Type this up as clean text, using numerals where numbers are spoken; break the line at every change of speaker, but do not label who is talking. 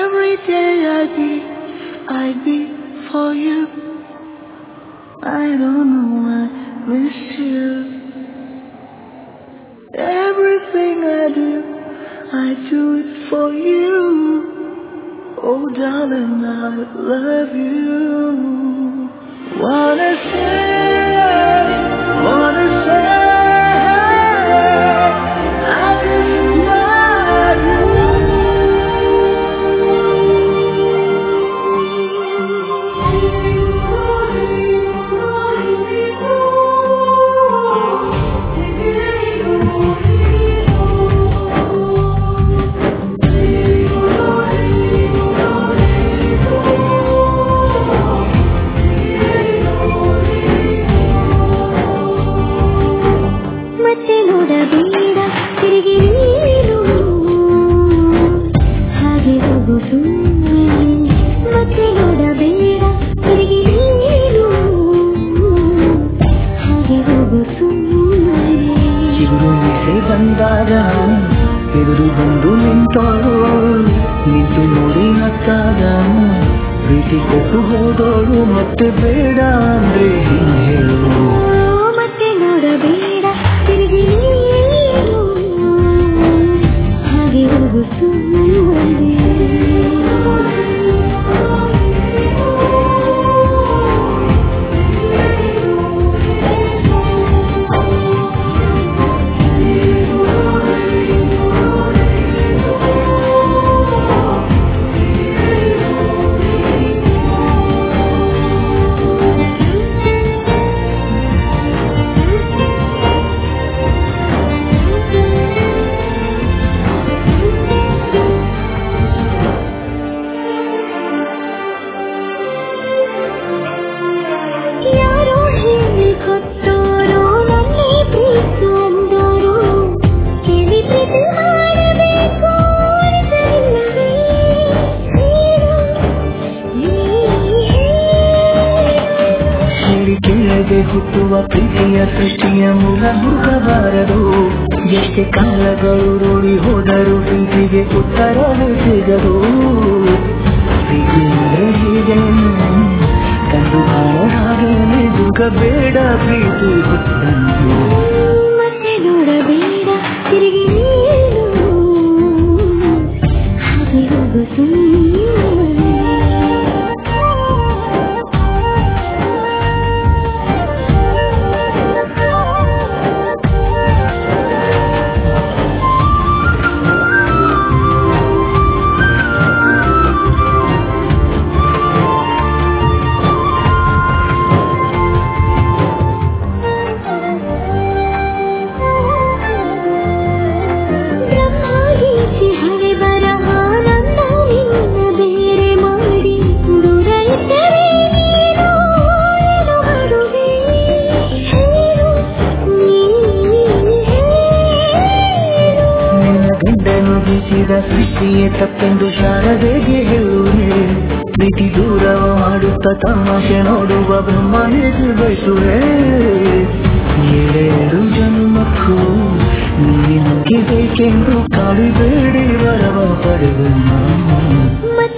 Every day I beat for you. I don't know, I miss you. Everything I do it for you. Oh darling, I love you. Wanna say, I just love you. ಬಂದಾಗ ಎದುರು ಬಂದು ನಿಂತೋಳು ನಿಂತು ನೋಡಿ ನಕ್ಕಾಗ ಪ್ರೀತಿ ಕೊಟ್ಟು ಹೋದೋಳು ಮತ್ತೆ ಬೇಡ ಅಂದ್ರೆ ಹೇಳು ಮತ್ತೆ ನೋಡಬೇಡ ತಿರುಗಿ ಹಾಗೆ ಹೋಗು ಸುಮ್ಮನೆ ಹುಟ್ಟುವ ಪ್ರೀತಿಯ ಸೃಷ್ಟಿಯ ಮೂಲ ಹುಡುಕಬಾರದು ಎಷ್ಟೇ ಕಾಲಗಳು ರೂಢಿ ಹೋದರೂ ಪ್ರೀತಿಗೆ ಉತ್ತರವೇ ಸಿಗದು ಪ್ರೀತಿ ಅಂದರೆ ಹೀಗೇನು ಕಂಡು ಕಾಣೋ ಹಾಗೇನೆ ದುಃಖಬೇಡ ಪ್ರೀತಿ ಹುಟ್ಟಂದು ಮತ್ತೆ ನೋಡಬೇಡ ತಿರುಗಿ ಹಾಗೆ ಹೋಗು ಸೃಷ್ಟಿಯೇ ತಪ್ಪೆಂದು ಶಾರದೆಗೆ ಹೇಳುವೆ ಪ್ರೀತಿ ದೂರವ ಮಾಡುತ್ತ ತಮಾಷೆ ನೋಡುವ ಬ್ರಹ್ಮನಿಗೆ ಬಯಸುವೆ ಏಳೇಳು ಜನ್ಮಕ್ಕೂ ನೀ ನಂಗೆ ಬೇಕೆಂದು ಕಾಡಿಬೇಡಿ ವರವ ಪಡೆದ